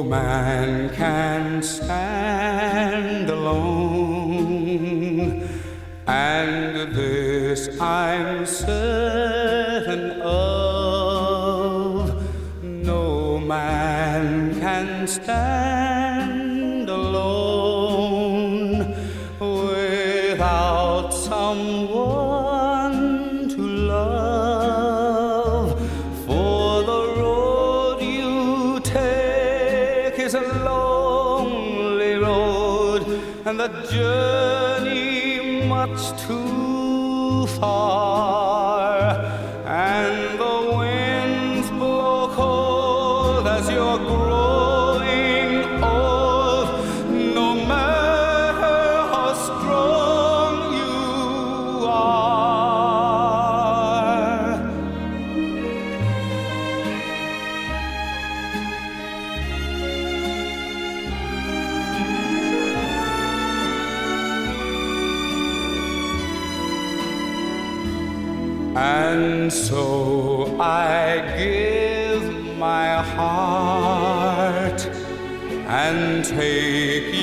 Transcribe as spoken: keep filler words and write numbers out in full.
man can stand alone, and this I'm certain of. No man can stand alone without someone to love. For the road you take is a lonely road, and the journey much too far, and the winds blow cold as you're growing old. No matter how strong you are. And so I give my heart and take